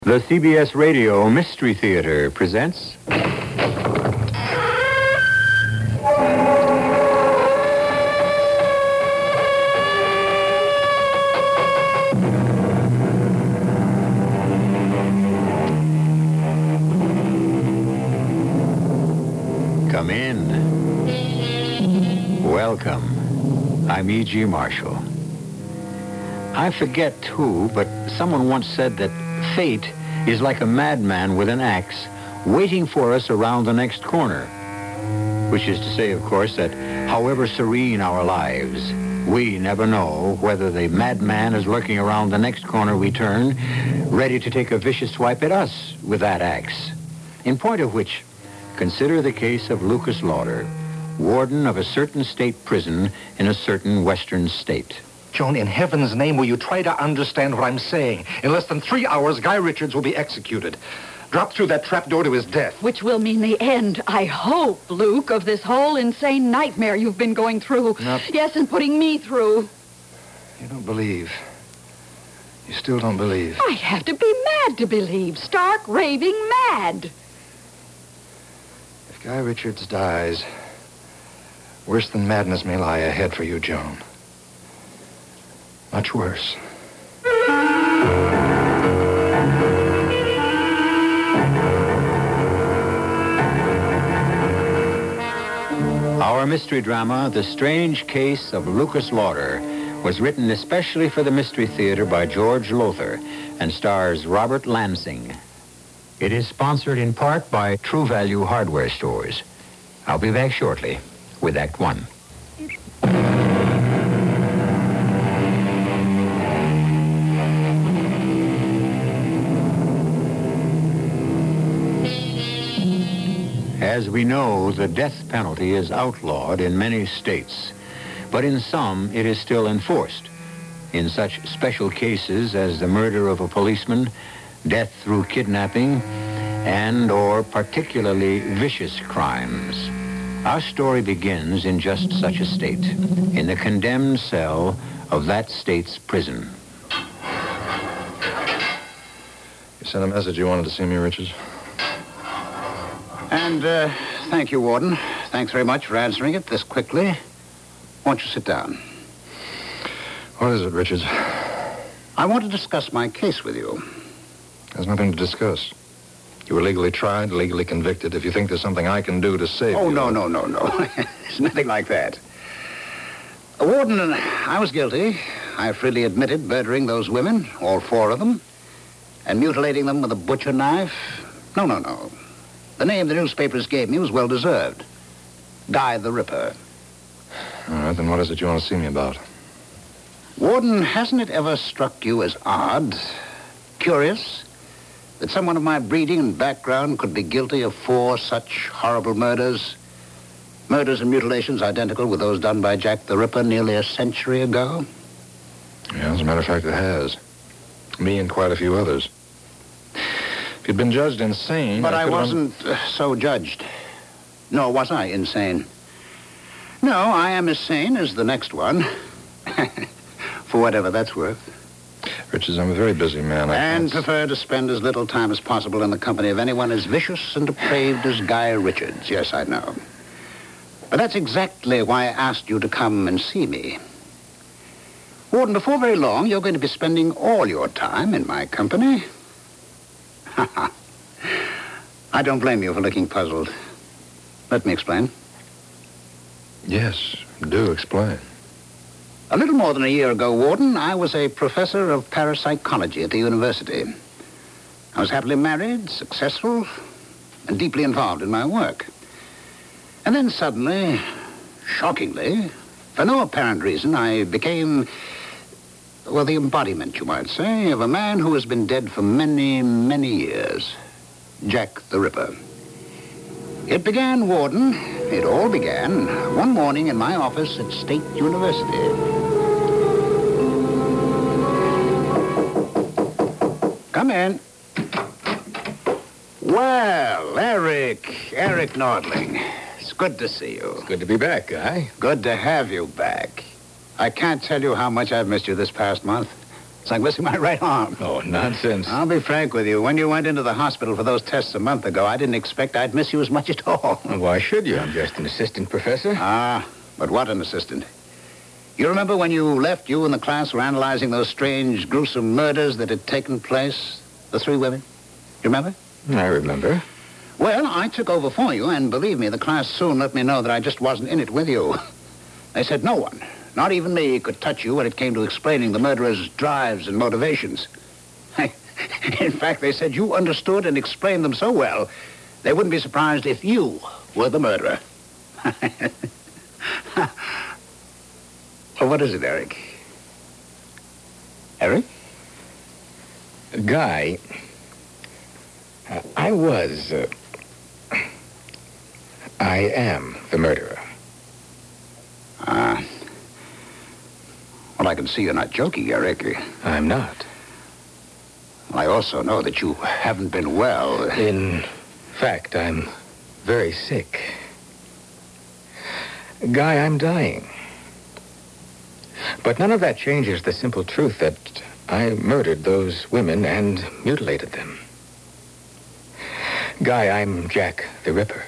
The CBS Radio Mystery Theater presents... Come in. Welcome. I'm E.G. Marshall. I forget who, but someone once said that fate is like a madman with an axe waiting for us around the next corner. Which is to say, of course, that however serene our lives, we never know whether the madman is lurking around the next corner we turn, ready to take a vicious swipe at us with that axe. In point of which, consider the case of Lucas Lauder, warden of a certain state prison in a certain western state. Joan, in heaven's name, will you try to understand what I'm saying? In less than 3 hours, Guy Richards will be executed. Drop through that trapdoor to his death. Which will mean the end, I hope, Luke, of this whole insane nightmare you've been going through. No. Yes, and putting me through. You don't believe. You still don't believe. I have to be mad to believe. Stark, raving mad. If Guy Richards dies, worse than madness may lie ahead for you, Joan. Much worse. Our mystery drama, The Strange Case of Lucas Lauder, was written especially for the Mystery Theater by George Lothar and stars Robert Lansing. It is sponsored in part by True Value Hardware Stores. I'll be back shortly with Act One. As we know, the death penalty is outlawed in many states, but in some it is still enforced. In such special cases as the murder of a policeman, death through kidnapping, and or particularly vicious crimes. Our story begins in just such a state, in the condemned cell of that state's prison. You sent a message you wanted to see me, Richards? And, thank you, Warden. Thanks very much for answering it this quickly. Won't you sit down? What is it, Richards? I want to discuss my case with you. There's nothing to discuss. You were legally tried, legally convicted. If you think there's something I can do to save Oh, you... no. There's nothing like that. Warden, I was guilty. I freely admitted murdering those women, all 4 of them, and mutilating them with a butcher knife. No. The name the newspapers gave me was well-deserved. Guy the Ripper. All right, then what is it you want to see me about? Warden, hasn't it ever struck you as odd, curious, that someone of my breeding and background could be guilty of 4 such horrible murders? Murders and mutilations identical with those done by Jack the Ripper nearly a century ago? Yeah, as a matter of fact, it has. Me and quite a few others. If you'd been judged insane... But I wasn't so judged. Nor was I insane. No, I am as sane as the next one. For whatever that's worth. Richards, I'm a very busy man. And prefer to spend as little time as possible in the company of anyone as vicious and depraved as Guy Richards. Yes, I know. But that's exactly why I asked you to come and see me. Warden, before very long, you're going to be spending all your time in my company. I don't blame you for looking puzzled. Let me explain. Yes, do explain. A little more than a year ago, Warden, I was a professor of parapsychology at the university. I was happily married, successful, and deeply involved in my work. And then suddenly, shockingly, for no apparent reason, I became... well, the embodiment, you might say, of a man who has been dead for many, many years. Jack the Ripper. It began, Warden, it all began one morning in my office at State University. Come in. Well, Eric Nordling. It's good to see you. It's good to be back, Guy. Good to have you back. I can't tell you how much I've missed you this past month. It's like missing my right arm. Oh, nonsense. I'll be frank with you. When you went into the hospital for those tests a month ago, I didn't expect I'd miss you as much at all. Well, why should you? I'm just an assistant professor. Ah, but what an assistant. You remember when you left, you and the class were analyzing those strange, gruesome murders that had taken place? The 3 women? You remember? I remember. Well, I took over for you, and believe me, the class soon let me know that I just wasn't in it with you. They said no one, not even me, could touch you when it came to explaining the murderer's drives and motivations. In fact, they said you understood and explained them so well, they wouldn't be surprised if you were the murderer. Well, what is it, Eric? Eric? Guy, I am the murderer. Well, I can see you're not joking, Eric. I'm not. I also know that you haven't been well. In fact, I'm very sick. Guy, I'm dying. But none of that changes the simple truth that I murdered those women and mutilated them. Guy, I'm Jack the Ripper.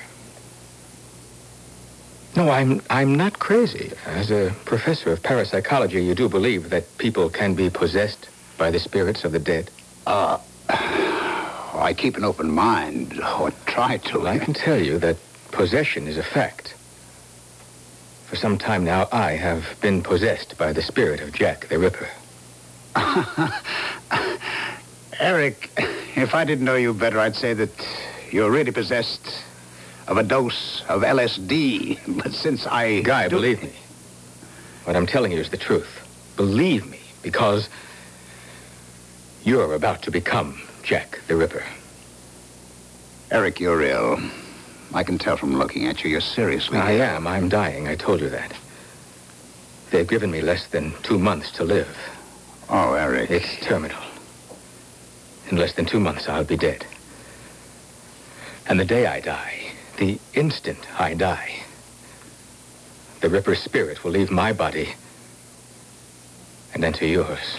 No, I'm not crazy. As a professor of parapsychology, you do believe that people can be possessed by the spirits of the dead? I keep an open mind, or try to. Well, I can tell you that possession is a fact. For some time now, I have been possessed by the spirit of Jack the Ripper. Eric, if I didn't know you better, I'd say that you're really possessed of a dose of LSD. But since I... Guy, believe me. What I'm telling you is the truth. Believe me, because you're about to become Jack the Ripper. Eric, you're ill. I can tell from looking at you. You're seriously I ill. am. I'm dying. I told you that. They've given me less than 2 months to live. Oh, Eric. It's terminal. In less than 2 months, I'll be dead. And the day I die, the instant I die, the Ripper's spirit will leave my body and enter yours.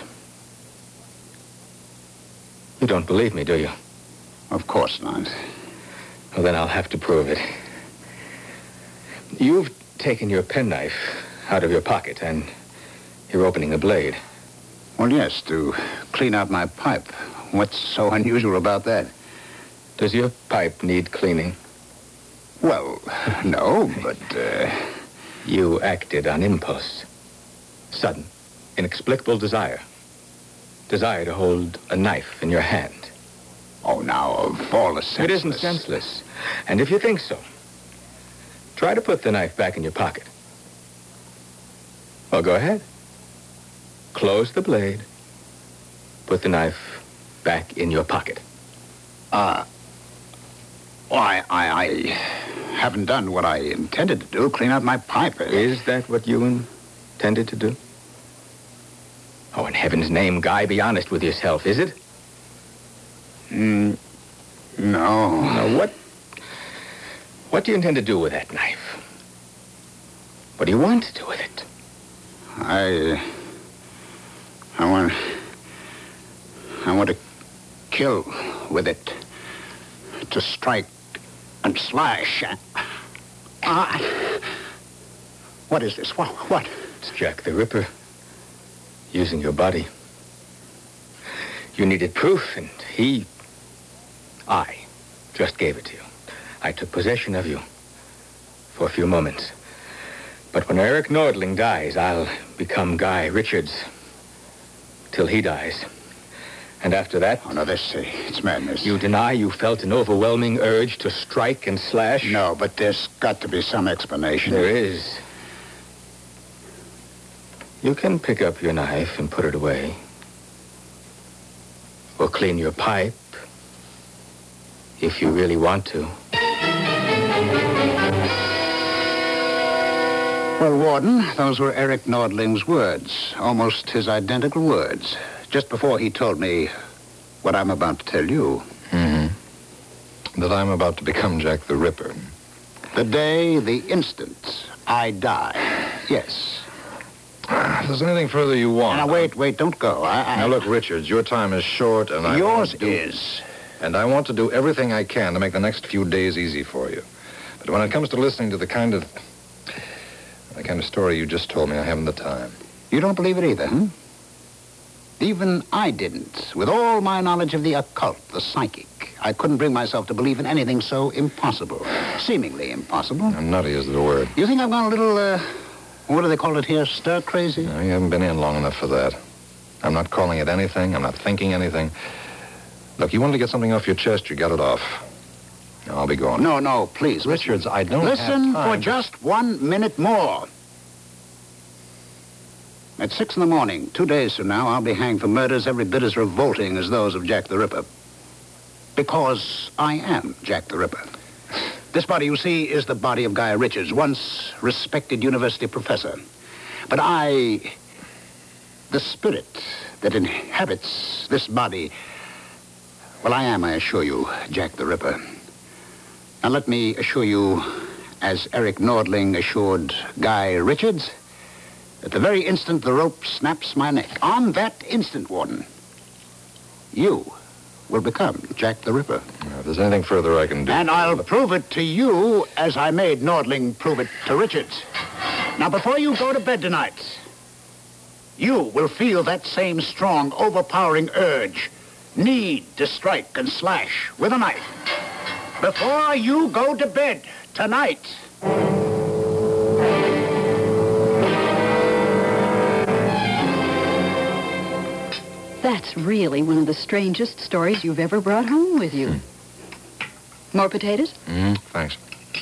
You don't believe me, do you? Of course not. Well, then I'll have to prove it. You've taken your penknife out of your pocket and you're opening the blade. Well, yes, to clean out my pipe. What's so unusual about that? Does your pipe need cleaning? Well, no, but, You acted on impulse. Sudden, inexplicable desire. Desire to hold a knife in your hand. Oh, now, of all the senseless... It isn't senseless. And if you think so, try to put the knife back in your pocket. Well, go ahead. Close the blade. Put the knife back in your pocket. Why, I haven't done what I intended to do, clean out my pipe. Is that what you intended to do? Oh, in heaven's name, Guy, be honest with yourself, is it? No. Now, what do you intend to do with that knife? What do you want to do with it? I want to kill with it. To strike and slash. What is this? What? It's Jack the Ripper using your body. You needed proof, and I just gave it to you. I took possession of you for a few moments. But when Eric Nordling dies, I'll become Guy Richards till he dies. And after that... Oh, no, it's madness. You deny you felt an overwhelming urge to strike and slash? No, but there's got to be some explanation. There is. You can pick up your knife and put it away. Or clean your pipe, if you really want to. Well, Warden, those were Eric Nordling's words. Almost his identical words. Just before he told me what I'm about to tell you. Mm-hmm. That I'm about to become Jack the Ripper. The day, the instant I die. Yes. If there's anything further you want... Now, wait, don't go. Now, look, Richards, your time is short, and I... Yours is. And I want to do everything I can to make the next few days easy for you. But when it comes to listening to the kind of story you just told me, I haven't the time. You don't believe it either, hmm? Even I didn't. With all my knowledge of the occult, the psychic, I couldn't bring myself to believe in anything so impossible. Seemingly impossible. Now, nutty is the word. You think I've gone a little, what do they call it here, stir-crazy? No, you haven't been in long enough for that. I'm not calling it anything. I'm not thinking anything. Look, you wanted to get something off your chest, you got it off. Now, I'll be going. No, please. Richards, I don't have Listen time. for just 1 minute more. At 6 in the morning, 2 days from now, I'll be hanged for murders every bit as revolting as those of Jack the Ripper. Because I am Jack the Ripper. This body, you see, is the body of Guy Richards, once respected university professor. But the spirit that inhabits this body, well, I am, I assure you, Jack the Ripper. Now, let me assure you, as Eric Nordling assured Guy Richards, at the very instant the rope snaps my neck, on that instant, Warden, you will become Jack the Ripper. Now, if there's anything further I can do... And I'll prove it to you as I made Nordling prove it to Richards. Now, before you go to bed tonight, you will feel that same strong, overpowering urge, need to strike and slash with a knife. Before you go to bed tonight... That's really one of the strangest stories you've ever brought home with you. More potatoes? Thanks.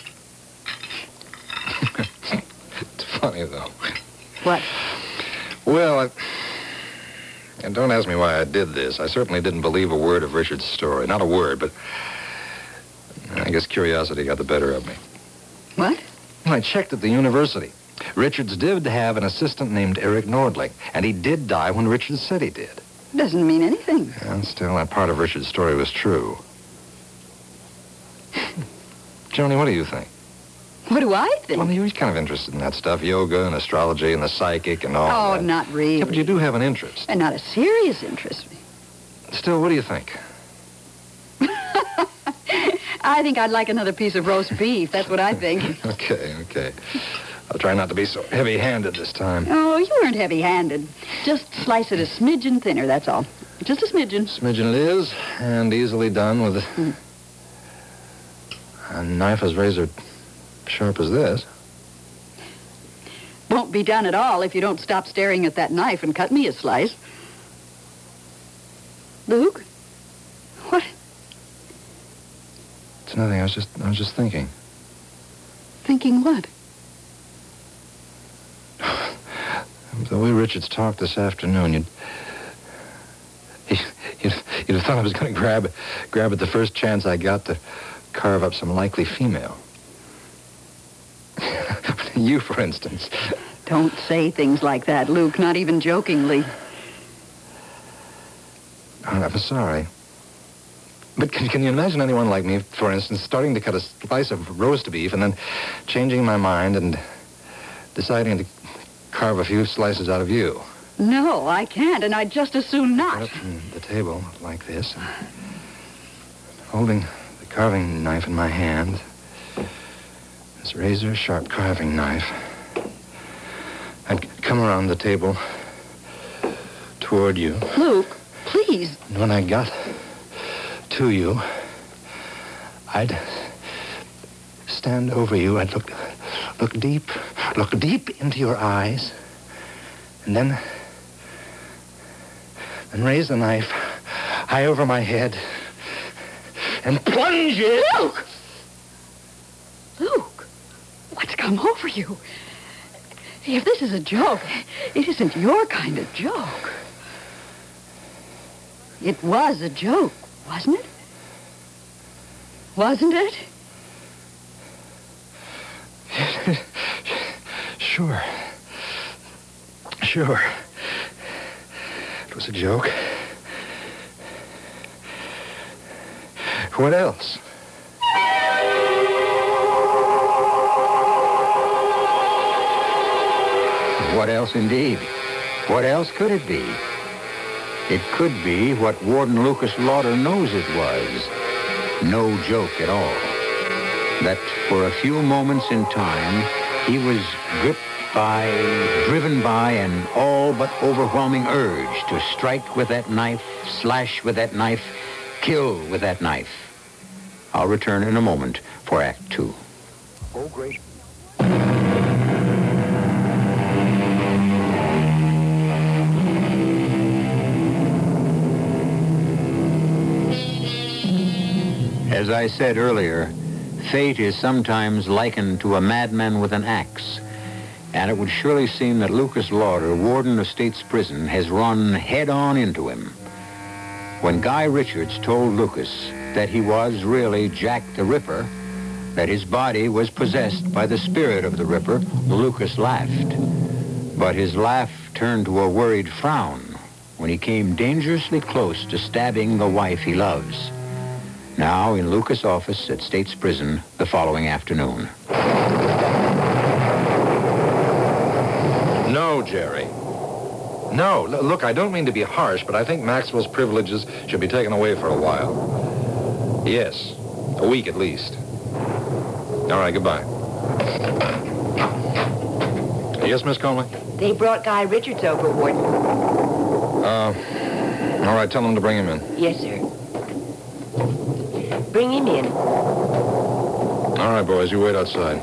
It's funny, though. What? Well, and don't ask me why I did this. I certainly didn't believe a word of Richard's story. Not a word, but I guess curiosity got the better of me. What? Well, I checked at the university. Richards did have an assistant named Eric Nordling, and he did die when Richards said he did. Doesn't mean anything. And still, that part of Richard's story was true. Joni, what do you think? What do I think? Well, you're kind of interested in that stuff, yoga and astrology and the psychic and all Oh, that. not really. Yeah, but you do have an interest. And not a serious interest. Still, what do you think? I think I'd like another piece of roast beef. That's what I think. Okay. I'll try not to be so heavy-handed this time. Oh, you weren't heavy-handed. Just slice it a smidgen thinner, that's all. Just a smidgen. Smidgen it is, and easily done with a knife as razor sharp as this. Won't be done at all if you don't stop staring at that knife and cut me a slice. Luke? What? It's nothing. I was just thinking. Thinking what? The way Richards talked this afternoon, you'd have thought I was going to grab at the first chance I got to carve up some likely female. You, for instance. Don't say things like that, Luke, not even jokingly. Oh, I'm sorry. But can you imagine anyone like me, for instance, starting to cut a slice of roast beef and then changing my mind and deciding to carve a few slices out of you? No, I can't, and I'd just as soon not. Right up from the table like this, and holding the carving knife in my hand, this razor-sharp carving knife, I'd come around the table toward you. Luke, please. And when I got to you, I'd stand over you. I'd look deep into your eyes, and then raise the knife high over my head and plunge it. Luke! Luke, what's come over you? If this is a joke, it isn't your kind of joke. It was a joke, wasn't it? Wasn't it? Sure. It was a joke. What else? What else indeed? What else could it be? It could be what Warden Lucas Lauder knows it was. No joke at all. That for a few moments in time, he was gripped by, driven by an all but overwhelming urge to strike with that knife, slash with that knife, kill with that knife. I'll return in a moment for Act Two. Oh, great. As I said earlier, fate is sometimes likened to a madman with an axe. And it would surely seem that Lucas Lauder, warden of State's Prison, has run head-on into him. When Guy Richards told Lucas that he was really Jack the Ripper, that his body was possessed by the spirit of the Ripper, Lucas laughed. But his laugh turned to a worried frown when he came dangerously close to stabbing the wife he loves. Now in Lucas' office at State's Prison the following afternoon. No, Jerry. No. Look, I don't mean to be harsh, but I think Maxwell's privileges should be taken away for a while. Yes. A week at least. All right, goodbye. Yes, Miss Conley? They brought Guy Richards over, Warden. All right, tell them to bring him in. Yes, sir. Bring him in. All right, boys, you wait outside.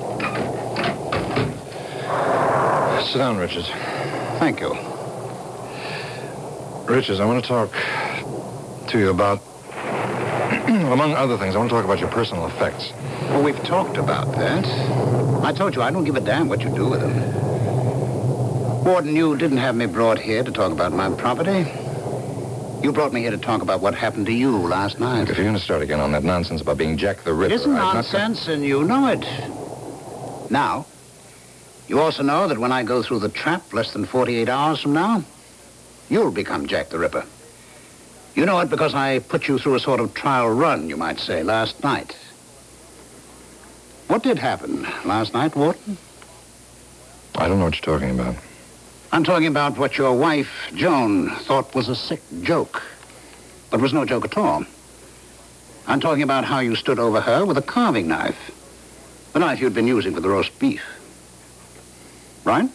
Sit down, Richards. Thank you. Richards, I want to talk to you about, among other things, I want to talk about your personal effects. Well, we've talked about that. I told you I don't give a damn what you do with them. Warden, you didn't have me brought here to talk about my property. You brought me here to talk about what happened to you last night. Look, if you're going to start again on that nonsense about being Jack the Ripper... It isn't I've nonsense, and you know it. Now, you also know that when I go through the trap less than 48 hours from now, you'll become Jack the Ripper. You know it because I put you through a sort of trial run, you might say, last night. What did happen last night, Warden? I don't know what you're talking about. I'm talking about what your wife, Joan, thought was a sick joke, but was no joke at all. I'm talking about how you stood over her with a carving knife, the knife you'd been using for the roast beef. Right?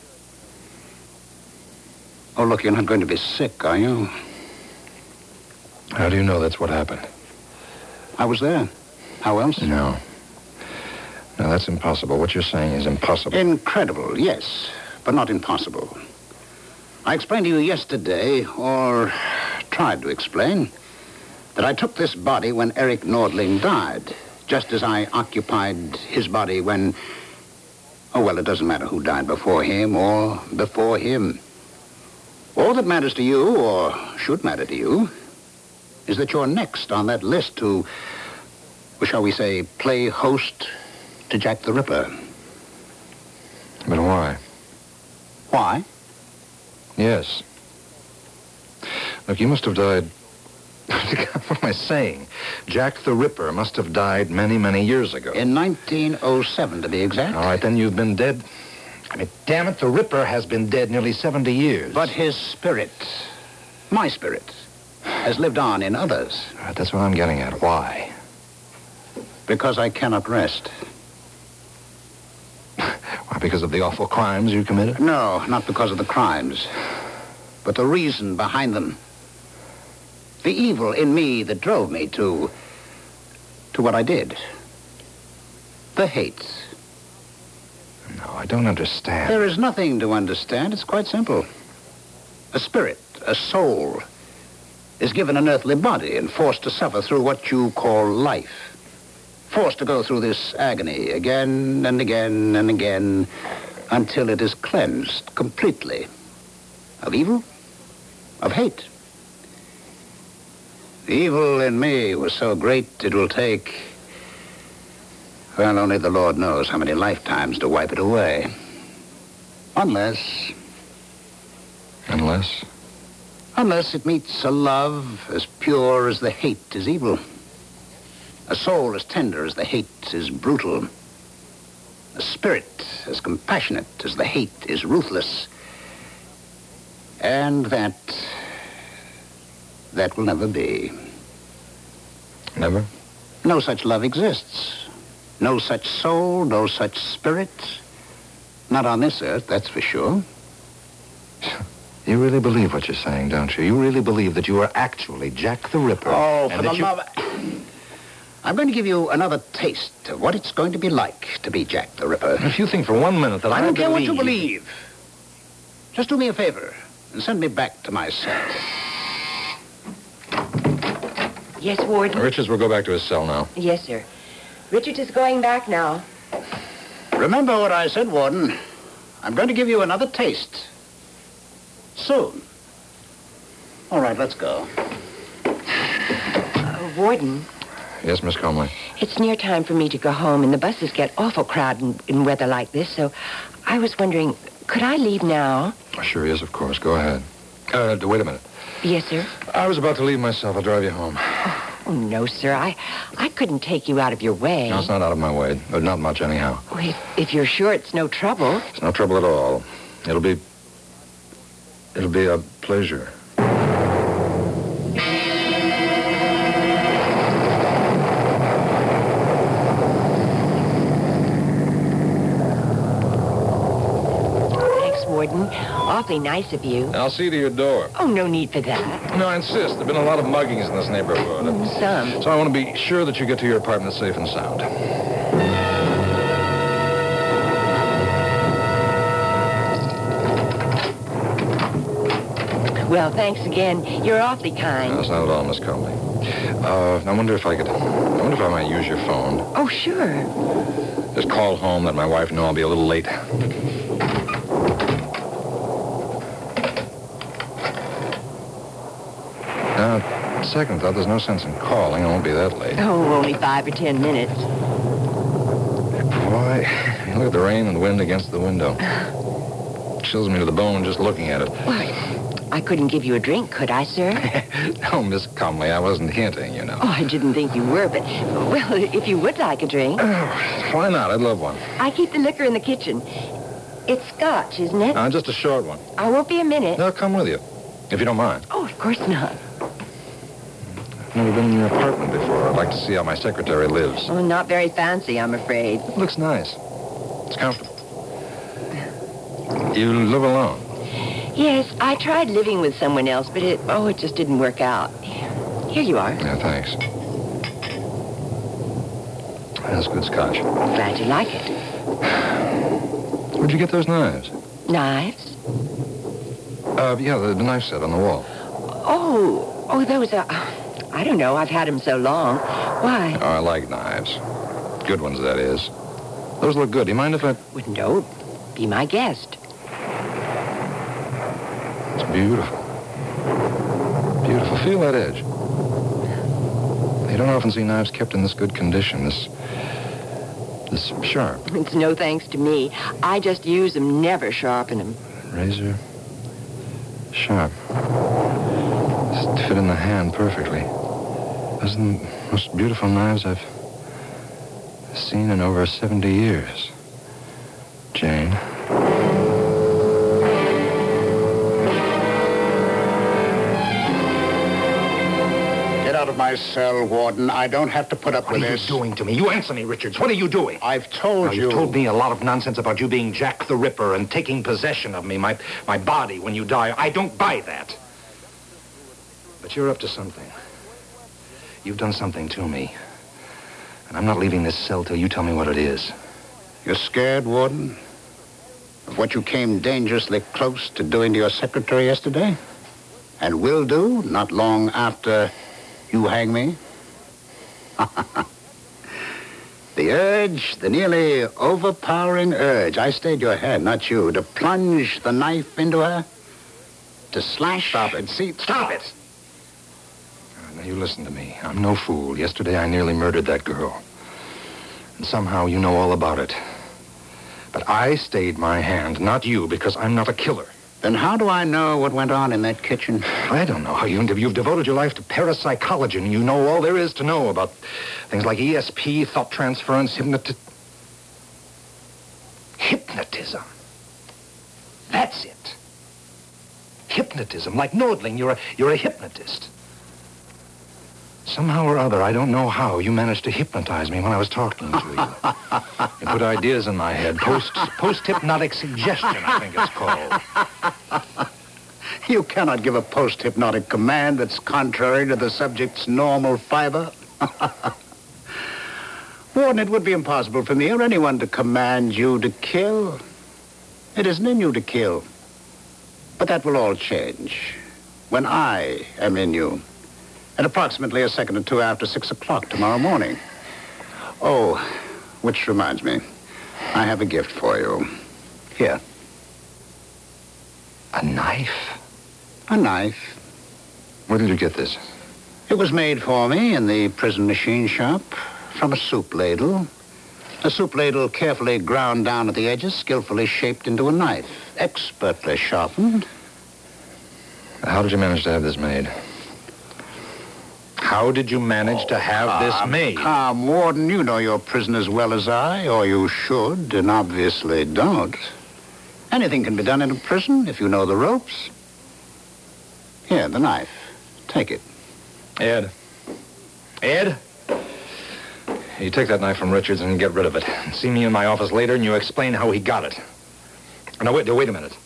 Oh, look, you're not going to be sick, are you? How do you know that's what happened? I was there. How else? No. No, that's impossible. What you're saying is impossible. Incredible, yes, but not impossible. I explained to you yesterday, or tried to explain, that I took this body when Eric Nordling died, just as I occupied his body when... Oh, well, it doesn't matter who died before him or before him. All that matters to you, or should matter to you, is that you're next on that list to, well, shall we say, play host to Jack the Ripper. But why? Why? Yes. Look, you must have died... What am I saying? Jack the Ripper must have died many, many years ago. In 1907, to be exact. All right, then you've been dead... I mean, damn it, the Ripper has been dead nearly 70 years. But his spirit, my spirit, has lived on in others. All right, that's what I'm getting at. Why? Because I cannot rest. Why, because of the awful crimes you committed? No, not because of the crimes, but the reason behind them. The evil in me that drove me to what I did. The hate. No, I don't understand. There is nothing to understand. It's quite simple. A spirit, a soul, is given an earthly body and forced to suffer through what you call life. Forced to go through this agony again and again and again until it is cleansed completely of evil, of hate. The evil in me was so great it will take, well, only the Lord knows how many lifetimes to wipe it away. Unless it meets a love as pure as the hate is evil. A soul as tender as the hate is brutal. A spirit as compassionate as the hate is ruthless. And that will never be. Never? No such love exists. No such soul, no such spirit. Not on this earth, that's for sure. You really believe what you're saying, don't you? You really believe that you are actually Jack the Ripper? Oh, and for the love... I'm going to give you another taste of what it's going to be like to be Jack the Ripper. If you think for 1 minute that I don't care what you believe. Just do me a favor and send me back to my cell. Yes, Warden? Richards will go back to his cell now. Yes, sir. Richards is going back now. Remember what I said, Warden. I'm going to give you another taste. Soon. All right, let's go. Warden, Yes, Miss Comley? it's near time for me to go home, and the buses get awful crowded in weather like this, so I was wondering, could I leave now? Sure, yes, of course. Go ahead. Wait a minute. Yes, sir. I was about to leave myself. I'll drive you home. Oh, no, sir. I couldn't take you out of your way. No, it's not out of my way. Not much, anyhow. Oh, if you're sure it's no trouble. It's no trouble at all. It'll be a pleasure. Thanks, Warden. Awfully nice of you. I'll see to your door. Oh, no need for that. No, I insist. There've been a lot of muggings in this neighborhood. Some. So I want to be sure that you get to your apartment safe and sound. Well, thanks again. You're awfully kind. No, that's not at all, Miss Comley. I wonder if I might use your phone. Oh, sure. Just call home, let my wife know I'll be a little late. Now, second thought, there's no sense in calling. I won't be that late. Oh, only 5 or 10 minutes. Boy, look at the rain and the wind against the window. Chills me to the bone just looking at it. Why, I couldn't give you a drink, could I, sir? No, Miss Comley, I wasn't hinting, you know. Oh, I didn't think you were, but, well, if you would like a drink. Why not? I'd love one. I keep the liquor in the kitchen. It's scotch, isn't it? Just a short one. I won't be a minute. I'll come with you, if you don't mind. Oh, of course not. I've never been in your apartment before. I'd like to see how my secretary lives. Oh, not very fancy, I'm afraid. It looks nice. It's comfortable. You live alone? Yes, I tried living with someone else, but it just didn't work out. Here you are. Yeah, thanks. That's good scotch. Glad you like it. Where'd you get those knives? Knives? Yeah, the knife set on the wall. Oh, those are... I don't know. I've had them so long. Why? Oh, I like knives. Good ones, that is. Those look good. Do you mind if I... Well, no. Be my guest. It's beautiful. Beautiful. Feel that edge. You don't often see knives kept in this good condition, this sharp. It's no thanks to me. I just use them, never sharpen them. Razor sharp. Just fit in the hand perfectly. Those are the most beautiful knives I've seen in over 70 years. Jane. Get out of my cell, Warden. I don't have to put up with this. What are you doing to me? You answer me, Richards. What are you doing? I've told you. You've told me a lot of nonsense about you being Jack the Ripper and taking possession of me, my body when you die. I don't buy that. But you're up to something. You've done something to me. And I'm not leaving this cell till you tell me what it is. You're scared, Warden? Of what you came dangerously close to doing to your secretary yesterday? And will do not long after you hang me? The urge, the nearly overpowering urge. I stayed your hand, not you. To plunge the knife into her? To slash? Stop it. And see... Stop it! Now, you listen to me. I'm no fool. Yesterday, I nearly murdered that girl. And somehow you know all about it. But I stayed my hand, not you, because I'm not a killer. Then how do I know what went on in that kitchen? I don't know how you've devoted your life to parapsychology, and you know all there is to know about things like ESP, thought transference, hypnotism. That's it. hypnotism. Like Nordling, you're a hypnotist. Somehow or other, I don't know how, you managed to hypnotize me when I was talking to you. You put ideas in my head. Post-hypnotic suggestion, I think it's called. You cannot give a post-hypnotic command that's contrary to the subject's normal fiber. Warden, it would be impossible for me or anyone to command you to kill. It isn't in you to kill. But that will all change when I am in you. At approximately a second or two after 6 o'clock tomorrow morning. Oh, which reminds me, I have a gift for you. Here. A knife? A knife. Where did you get this? It was made for me in the prison machine shop from a soup ladle. A soup ladle carefully ground down at the edges, skillfully shaped into a knife, expertly sharpened. How did you manage to have this made? How did you manage to have this made? Calm, Warden, you know your prison as well as I, or you should, and obviously don't. Anything can be done in a prison if you know the ropes. Here, the knife. Take it. Ed. Ed? You take that knife from Richards and get rid of it. See me in my office later and you explain how he got it. Now, wait a minute.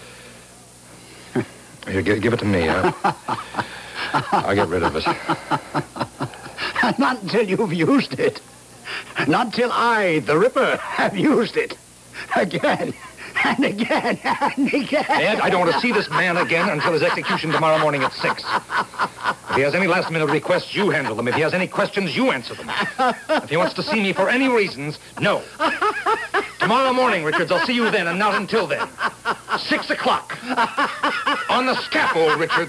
Here, give it to me. I'll get rid of it. Not until you've used it. Not till I, the Ripper, have used it. Again, and again, and again. Ed, I don't want to see this man again until his execution tomorrow morning at 6. If he has any last-minute requests, you handle them. If he has any questions, you answer them. If he wants to see me for any reasons, no. Tomorrow morning, Richards, I'll see you then, and not until then. 6 o'clock. On the scaffold, Richards.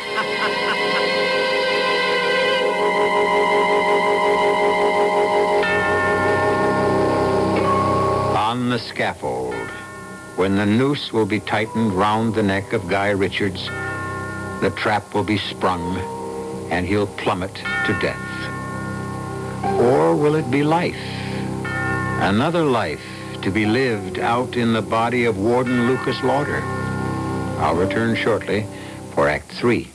On the scaffold, when the noose will be tightened round the neck of Guy Richards, the trap will be sprung, and he'll plummet to death. Or will it be life? Another life to be lived out in the body of Warden Lucas Lauder. I'll return shortly for Act 3.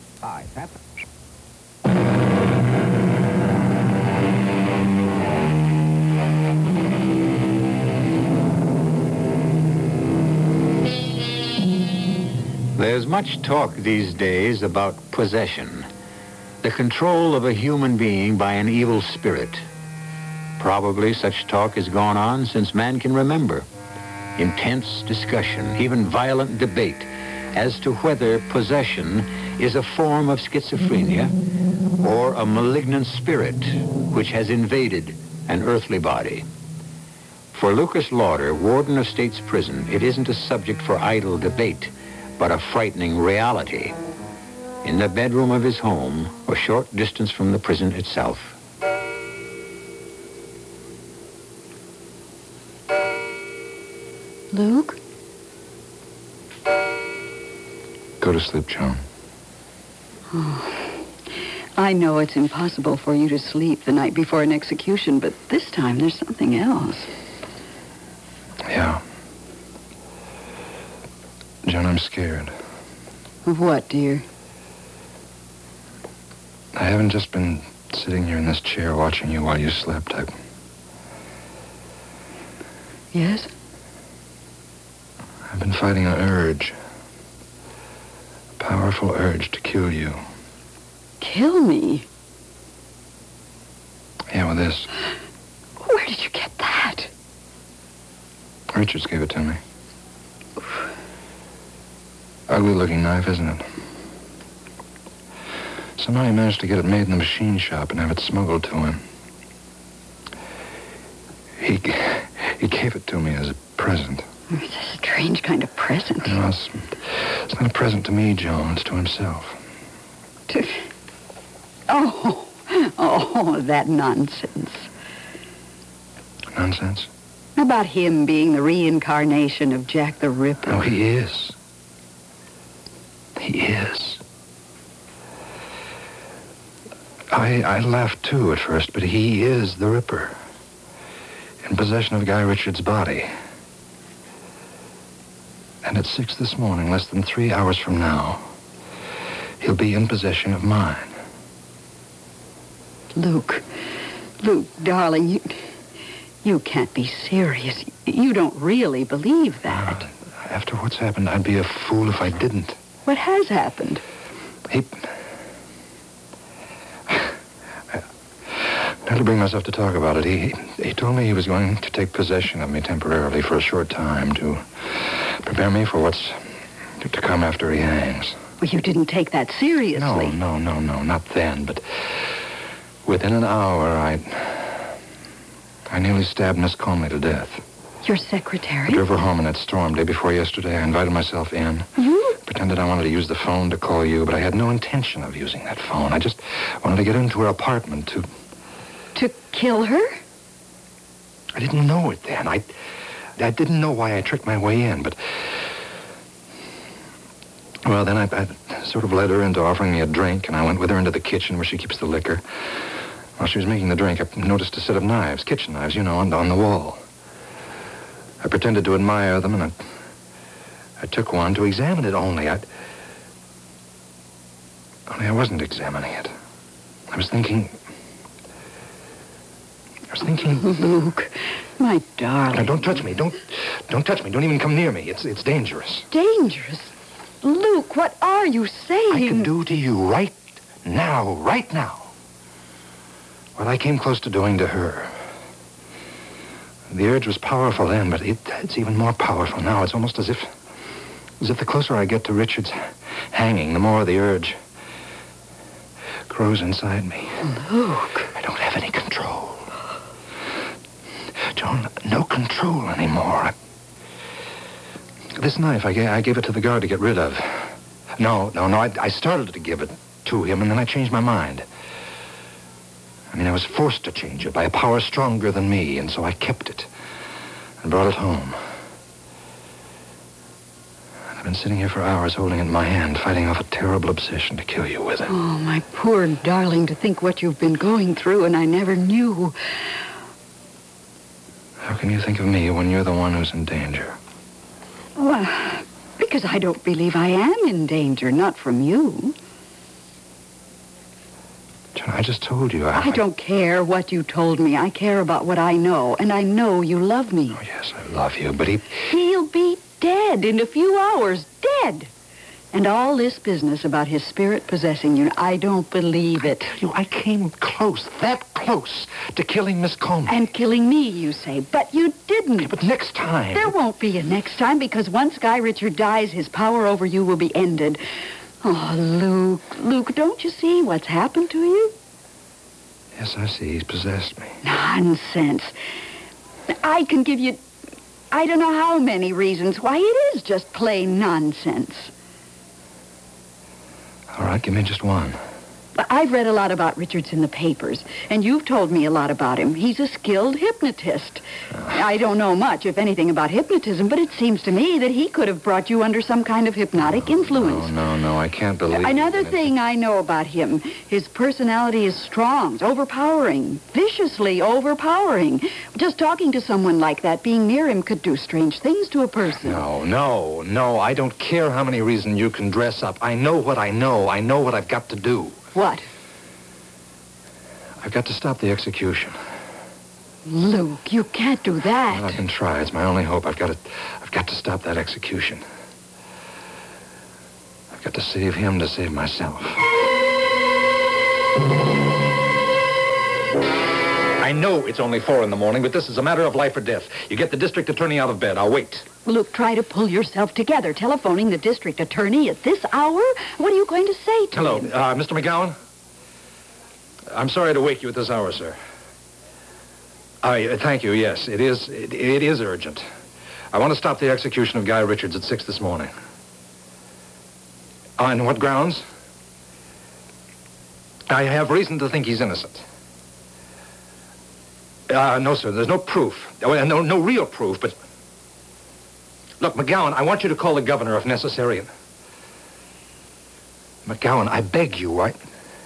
There's much talk these days about possession, the control of a human being by an evil spirit. Probably such talk has gone on since man can remember. Intense discussion, even violent debate as to whether possession is a form of schizophrenia or a malignant spirit which has invaded an earthly body. For Lucas Lauder, warden of State's Prison, it isn't a subject for idle debate, but a frightening reality. In the bedroom of his home, a short distance from the prison itself. Luke? Go to sleep, Joan. Oh, I know it's impossible for you to sleep the night before an execution, but this time there's something else. Yeah. Joan, I'm scared. Of what, dear? I haven't just been sitting here in this chair watching you while you slept. Yes? I've been fighting an urge. A powerful urge to kill you. Kill me? Yeah, with this. Where did you get that? Richards gave it to me. Ugly-looking knife, isn't it? Somehow he managed to get it made in the machine shop and have it smuggled to him. He gave it to me as a present. It's a strange kind of present. No, it's not a present to me, Joan. It's to himself. Oh, that nonsense. Nonsense? About him being the reincarnation of Jack the Ripper. Oh, he is. He is. I laughed, too, at first, but he is the Ripper. In possession of Guy Richards' body. And at 6 this morning, less than 3 hours from now, he'll be in possession of mine. Luke, darling, you can't be serious. You don't really believe that. After what's happened, I'd be a fool if I didn't. What has happened? I had to bring myself to talk about it. He told me he was going to take possession of me temporarily for a short time to prepare me for what's to come after he hangs. Well, you didn't take that seriously. No, not then, but within an hour, I nearly stabbed Miss Conley to death. Your secretary? I drove her home in that storm day before yesterday. I invited myself in. You? Pretended I wanted to use the phone to call you, but I had no intention of using that phone. I just wanted to get into her apartment to... To kill her? I didn't know it then. I didn't know why I tricked my way in, but... Well, then I sort of led her into offering me a drink, and I went with her into the kitchen where she keeps the liquor. While she was making the drink, I noticed a set of knives, kitchen knives, on the wall. I pretended to admire them, and I took one to examine it only. Only I wasn't examining it. I was thinking... Luke, my darling. Now, don't touch me. Don't touch me. Don't even come near me. It's dangerous. Dangerous? Luke, what are you saying? I could do to you right now, what I came close to doing to her. The urge was powerful then, but it's even more powerful now. It's almost as if the closer I get to Richard's hanging, the more the urge grows inside me. Luke. I don't have any control. Joan, no control anymore. This knife, I gave it to the guard to get rid of. No, I started to give it to him, and then I changed my mind. I was forced to change it by a power stronger than me, and so I kept it and brought it home. And I've been sitting here for hours holding it in my hand, fighting off a terrible obsession to kill you with it. Oh, my poor darling, to think what you've been going through, and I never knew. How can you think of me when you're the one who's in danger? Well, because I don't believe I am in danger, not from you. John, I just told you. I don't care what you told me. I care about what I know, and I know you love me. Oh, yes, I love you, but He'll be dead in a few hours. Dead. And all this business about his spirit possessing you, I don't believe it. I came close, that close, to killing Miss Coleman. And killing me, you say. But you didn't. Yeah, but next time... There won't be a next time, because once Guy Richard dies, his power over you will be ended. Oh, Luke, don't you see what's happened to you? Yes, I see. He's possessed me. Nonsense. I can give you, I don't know how many reasons why it is just plain nonsense. All right, give me just one. I've read a lot about Richards in the papers, and you've told me a lot about him. He's a skilled hypnotist. I don't know much, if anything, about hypnotism, but it seems to me that he could have brought you under some kind of hypnotic influence. No, I can't believe Another thing I know about him, his personality is strong, it's overpowering, viciously overpowering. Just talking to someone like that, being near him, could do strange things to a person. No, I don't care how many reasons you can dress up. I know what I know. I know what I've got to do. What? I've got to stop the execution. Luke, you can't do that. Well, I can try. It's my only hope. I've got to stop that execution. I've got to save him to save myself. I know it's only 4 a.m, but this is a matter of life or death. You get the district attorney out of bed. I'll wait. Luke, try to pull yourself together. Telephoning the district attorney at this hour? What are you going to say to Hello, him? Mr. McGowan? I'm sorry to wake you at this hour, sir. Thank you, yes. It is urgent. I want to stop the execution of Guy Richards at 6 this morning. On what grounds? I have reason to think he's innocent. No, sir, there's no proof. No real proof, but... Look, McGowan, I want you to call the governor if necessary. McGowan, I beg you, right?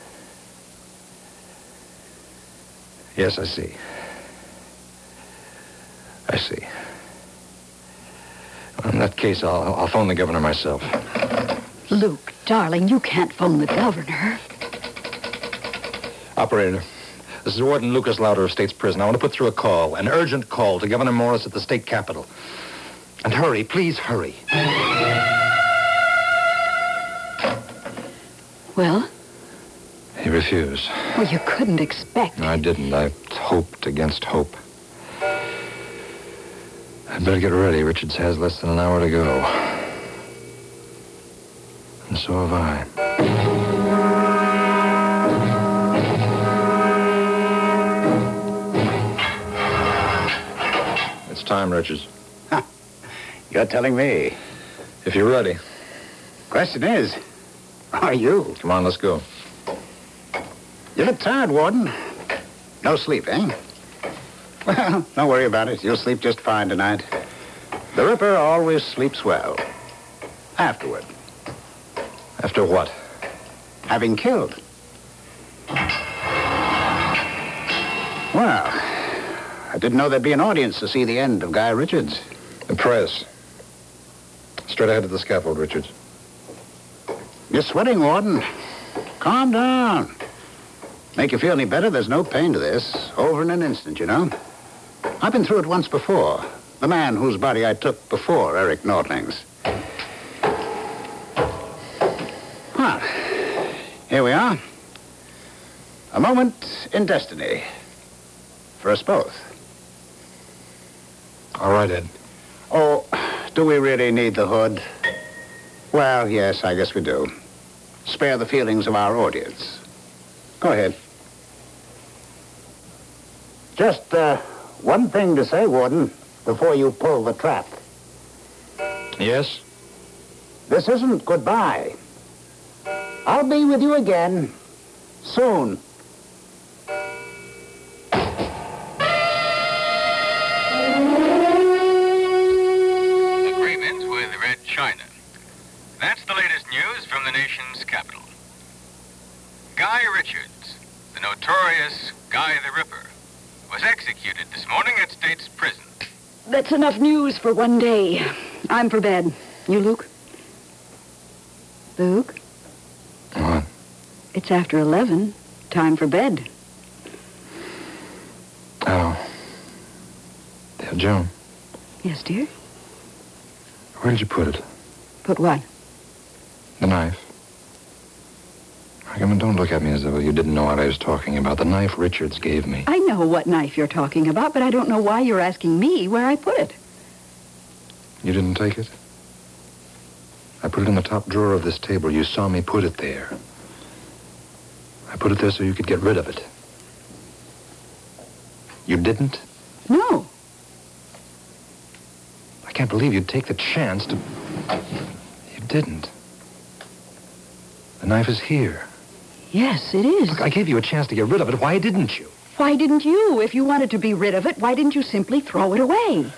Yes, I see. I see. Well, In that case, I'll phone the governor myself. Luke, darling, you can't phone the governor. Operator, this is Warden Lucas Louder of State's Prison. I want to put through a call, an urgent call to Governor Morris at the state capitol. And hurry, please hurry. Well? He refused. Well, you couldn't expect. No, I didn't. I hoped against hope. I'd better get ready. Richards has less than an hour to go. And so have I. It's time, Richards. Huh. You're telling me. If you're ready. Question is, are you? Come on, let's go. You look tired, Warden. No sleep, eh? Well, don't worry about it. You'll sleep just fine tonight. The Ripper always sleeps well. Afterward. After what? Having killed. Well, I didn't know there'd be an audience to see the end of Guy Richards. The press. Straight ahead to the scaffold, Richards. You're sweating, Warden. Calm down. Make you feel any better, there's no pain to this. Over in an instant, you know. I've been through it once before. The man whose body I took before Eric Nordling's. Well, here we are. A moment in destiny. For us both. All right, Ed. Oh, do we really need the hood? Well, yes, I guess we do. Spare the feelings of our audience. Go ahead. Just, one thing to say, Warden, before you pull the trap. Yes? This isn't goodbye. I'll be with you again soon. Agreement with Red China. That's the latest news from the nation's capital. Guy Richards, the notorious Guy the Ripper, was executed this morning at State's Prison. That's enough news for one day. I'm for bed. You, Luke? Luke? What? It's after 11. Time for bed. Oh. Yeah, Joan, Yes, dear? where did you put it? Put what? The knife. Come on, don't look at me as though you didn't know what I was talking about. The knife Richards gave me. I know what knife you're talking about, but I don't know why you're asking me where I put it. You didn't take it? I put it in the top drawer of this table. You saw me put it there. I put it there so you could get rid of it. You didn't? No. I can't believe you'd take the chance to... You didn't. The knife is here. Yes, it is. Look, I gave you a chance to get rid of it. Why didn't you? Why didn't you? If you wanted to be rid of it, why didn't you simply throw it away?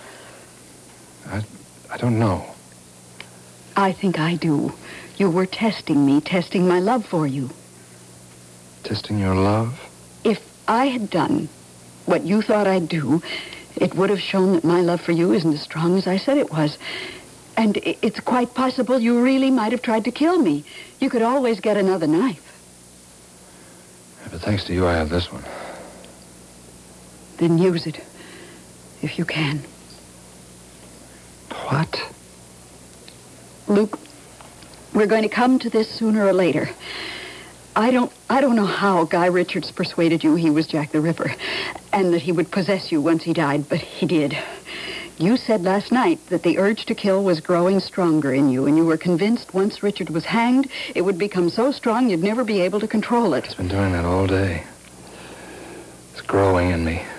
I don't know. I think I do. You were testing me, testing my love for you. Testing your love? If I had done what you thought I'd do, it would have shown that my love for you isn't as strong as I said it was. And it's quite possible you really might have tried to kill me. You could always get another knife. Yeah, but thanks to you, I have this one. Then use it, if you can. What? Luke, we're going to come to this sooner or later. I don't know how Guy Richards persuaded you he was Jack the Ripper and that he would possess you once he died, but he did. You said last night that the urge to kill was growing stronger in you, and you were convinced once Richard was hanged, it would become so strong you'd never be able to control it. It's been doing that all day. It's growing in me.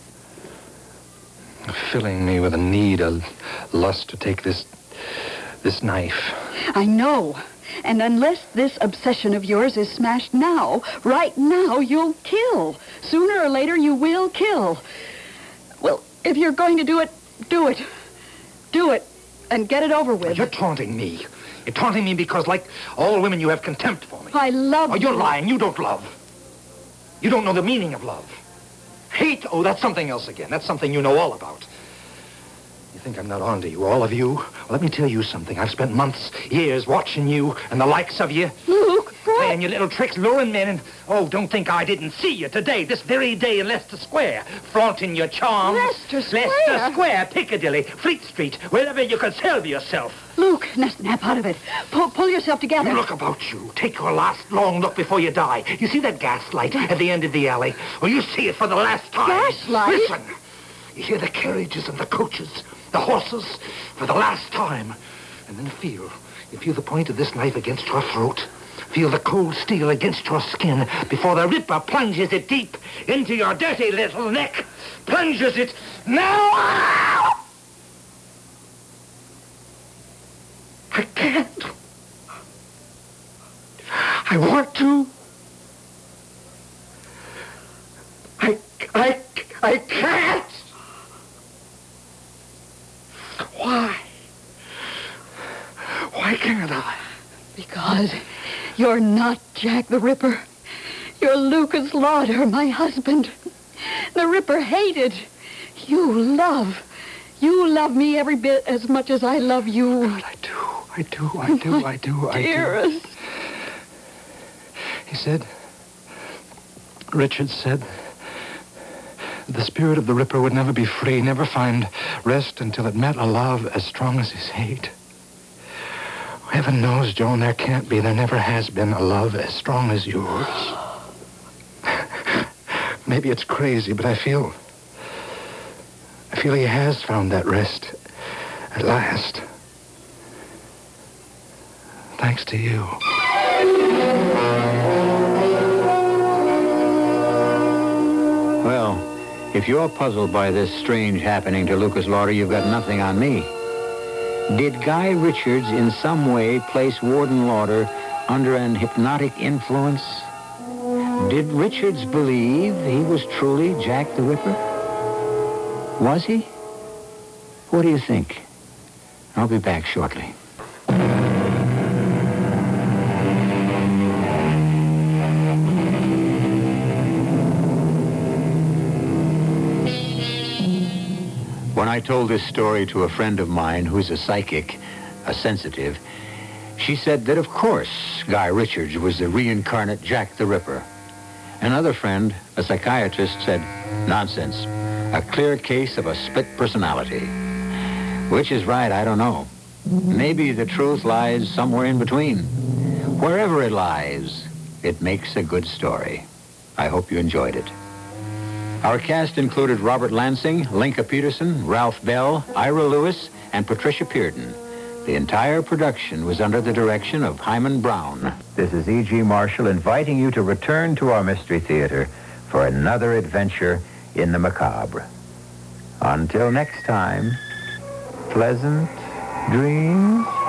Filling me with a need, a lust to take this knife. I know. And unless this obsession of yours is smashed now, right now, you'll kill. Sooner or later, you will kill. Well, if you're going to do it, do it. Do it. And get it over with. You're taunting me. You're taunting me because, like all women, you have contempt for me. I love you. Oh, you're lying. You don't love. You don't know the meaning of love. Hate, oh, that's something else again. That's something you know all about. You think I'm not on to you, all of you? Well, let me tell you something. I've spent months, years watching you and the likes of you. Luke, Playing your little tricks, luring men, and... Oh, don't think I didn't see you today, this very day in Leicester Square, flaunting your charms. Leicester Square? Leicester Square, Piccadilly, Fleet Street, wherever you could sell yourself. Luke, snap out of it. Pull yourself together. Look about you. Take your last long look before you die. You see that gas light at the end of the alley? Well, you see it for the last time. Gas light? Listen. You hear the carriages and the coaches, the horses, for the last time. And then feel the point of this knife against your throat. Feel the cold steel against your skin before the Ripper plunges it deep into your dirty little neck. Plunges it now. I can't. I want to. I can't. Why? Why can't I? Because you're not Jack the Ripper. You're Lucas Lauder, my husband. The Ripper hated. You love me every bit as much as I love you. God, I do. Dearest. He said, Richard said, the spirit of the Ripper would never be free, never find rest until it met a love as strong as his hate. Heaven knows, Joan, there can't be, there never has been a love as strong as yours. Maybe it's crazy, but I feel he has found that rest at last. Thanks to you. Well, if you're puzzled by this strange happening to Lucas Lauder, you've got nothing on me. Did Guy Richards in some way place Warden Lauder under an hypnotic influence? Did Richards believe he was truly Jack the Ripper? Was he? What do you think? I'll be back shortly. When I told this story to a friend of mine who's a psychic, a sensitive, she said that, of course, Guy Richards was the reincarnate Jack the Ripper. Another friend, a psychiatrist, said, nonsense, a clear case of a split personality. Which is right, I don't know. Maybe the truth lies somewhere in between. Wherever it lies, it makes a good story. I hope you enjoyed it. Our cast included Robert Lansing, Linka Peterson, Ralph Bell, Ira Lewis, and Patricia Pearden. The entire production was under the direction of Hyman Brown. This is E.G. Marshall inviting you to return to our Mystery Theater for another adventure in the macabre. Until next time, pleasant dreams.